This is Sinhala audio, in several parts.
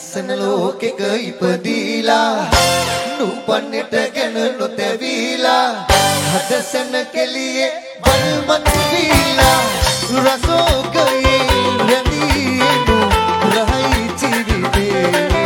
ලස්සන ලෝකෙක ඉපදීලා නුපන්නට ගැන නොතැවීලා හදසන කෙලියේ බලමත් වීලා රසෝකයේ රැඳීනු රහයි ජීවිතේ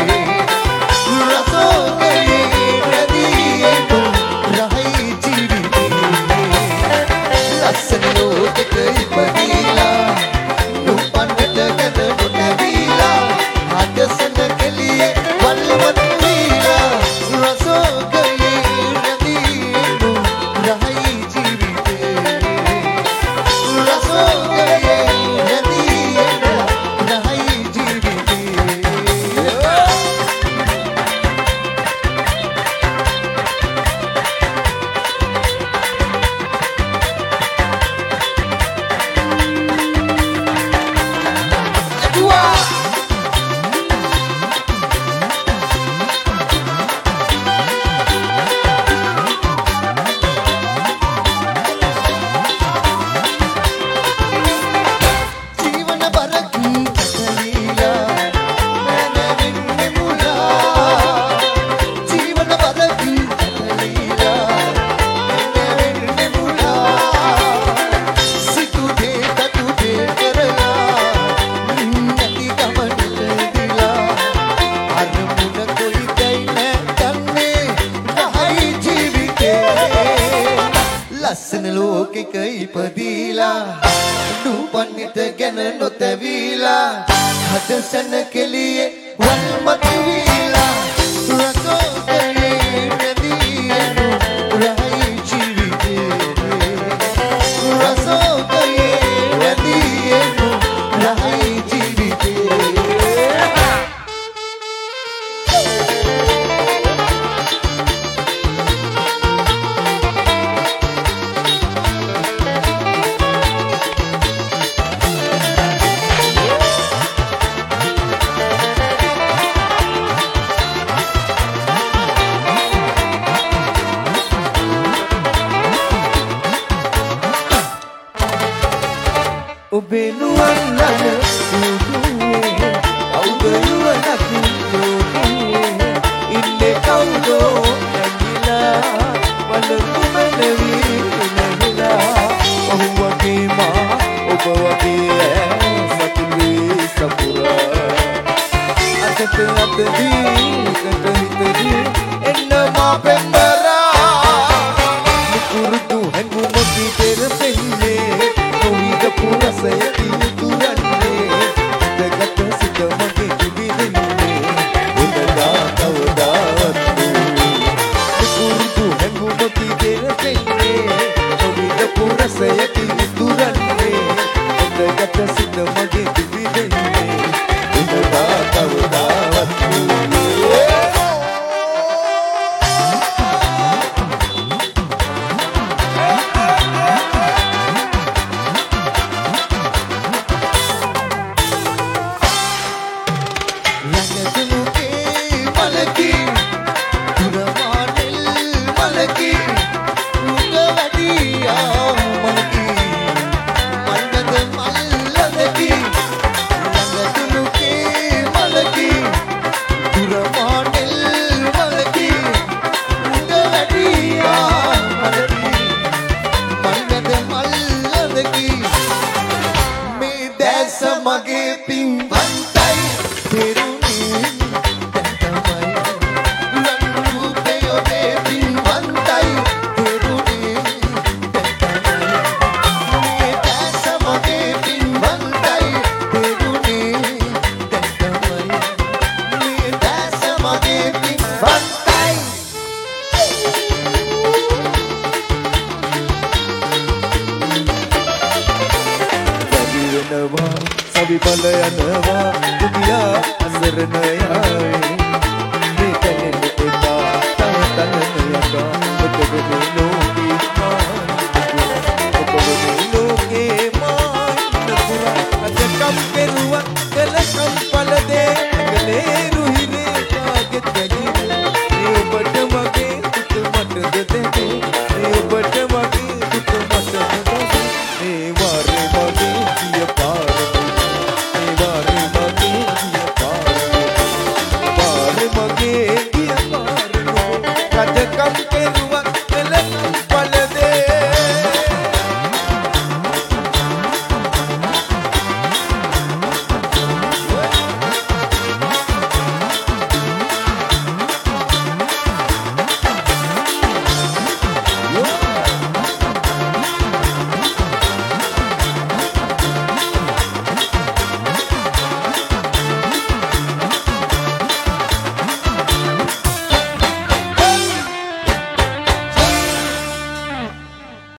රසෝකයේ රැඳීනු රහයි ජීවිතේ ලස්සන ලෝකෙක ඉපදීලා නුපන්නට ගැන නොතැවීලා හදසන කෙලියේ බලමත් වීලා රසෝකයේ රැඳීනු රහයි ජීවිතේ රසෝකයේ රැඳීනු රහයි ජීවිතේ ලස්සන ලෝකෙක ඉපදීලා නුපන්නට ගැන නොතැවීලා හදසන කෙලියේ වල්මත් වීලා රසෝකයේ රැඳීනු රහයි ජීවිතේ රසෝකයේ රැඳීනු රහයි ජීවිතේ ඔබේ නුවන් ළඟ සුදුවේ අවුරුවනක් දුවේ ඉන්නේ කවුදෝ නැගිලා වලකුමන වී නැගිලා ඔහු වගේ මා ඔබ වගේ සතුටුයි සපුරා අතට අතදී කට හිතදී එන්න මා පෙම්බරා මුකුරුදු හැඟුමකි පෙරපෙන්නේ පුරසය තිතුරන්නේ දෙගත සිත මගේ කිවිදෙන්නේ උදලා කවදාවත් මුකුරුදු හැඟුමකි පෙරපෙන්නේ ඔබිට පුරසය තිතුරන්නේ දෙගත සිත මගේ කිවිදෙන්නේ උදලා කවදාවත් මගේ පින්වන්තයි පෙරුණේ තමයි ලංගුපේ ඔබේ පින්වන්තයි පෙරුණේ තමයි මේ දැස මගේ පින්වන්තයි පෙරුණේ තමයි මේ දැස මගේ පින්වන්තයි සවි බල යනවා දුකියා අසරණ යා